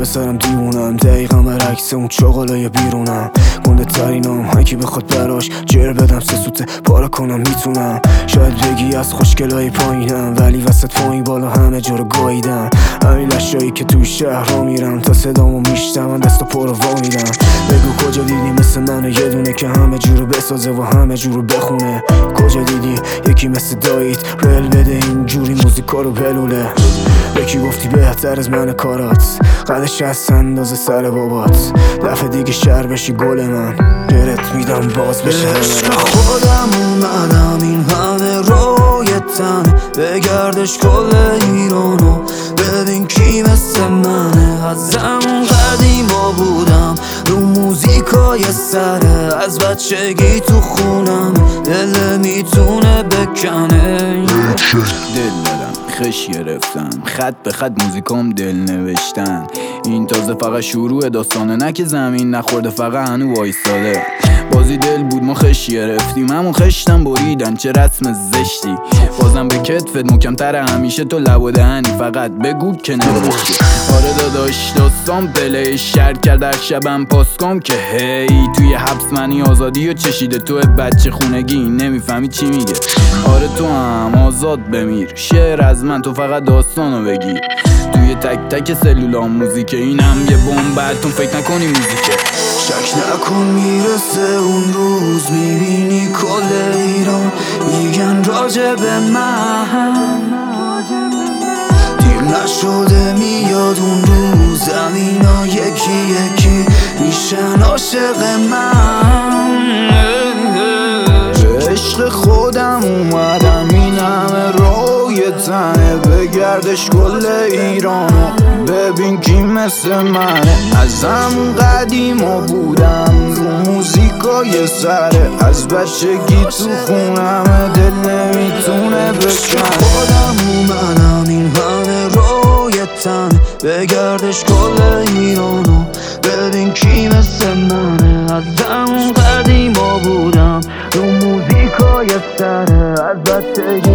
پسرم دیوونم، دقیقا برعکس اون چاقالای بیرونم. گنده ترینم، هرکی بخواد براش جر بدم، سه سوته پاره کنم میتونم. شاید بگی از خوشگلای پایینم، ولی وسط پایین بالا همه جا رو گاییدم. همین لشایی که توی شهر را میرم، تا صدامو میشتم دست و پا رو وامیدم. بگو کجا دیدی مثل منو یه دونه که همه جورو بسازه و همه جورو بخونه؟ کجا دیدی یکی مثل داییت رل بده اینجوری موزیکا رو بلوله؟ یکی گفتی بهتر از من کارات، قدش از اندازه سر بابات. دفعه دیگه شهر بشی گل من، گرت میدم باز بشه. عشق خودم اومدم این همه روی تنه، بگردش کل ایرانو ببین کی مثل منه. از زمان قدیما بودم رو موزیکای سره، از بچگی تو خونم دل میتونه بکنه. دل دادم خش گرفتم، خط به خط موزیکام دل نوشتن. این تازه فقط شروع داستانه، نه که زمین نخورده فقط هنو وایستاده. بازی دل بود ما خش گرفتیم، همون خشتم بریدن چه رسم زشتی. بازم به کتفت محکم‌تر همیشه، تو لب و دهنی فقط بگو که نوشتی. آره داداش داستان پلی شر کرد در شبم پاسکام که هی توی حبس منی آزادی و چشیده تو بچه خونگی، نمیفهمی چی میگه. آره تو هم آزاد بمیر، شعر از من تو فقط داستانو بگیر. توی تک تک سلولام موزیکه، اینم یه بمبتون فکر نکنی موزیکه. شک نکن میرسه اون روز، میبینی کل ایران میگن راجع به من. دیر نشده میاد اون روز، زمینا یکی یکی میشن عاشق من. به عشق خودم اومدم این همه روی تنه، بگردش کل ایرانو ببین کی مثل منه. از همون قدیما بودم رو موزیکای سره، از بچگی تو خونم دل نمیتونه بکنه. خودم اومدم این همه روی تنه، بگردش کل ایرانو ببین کی مثل منه. از همون قدیما بودم رو موزیکای سره، از بچگی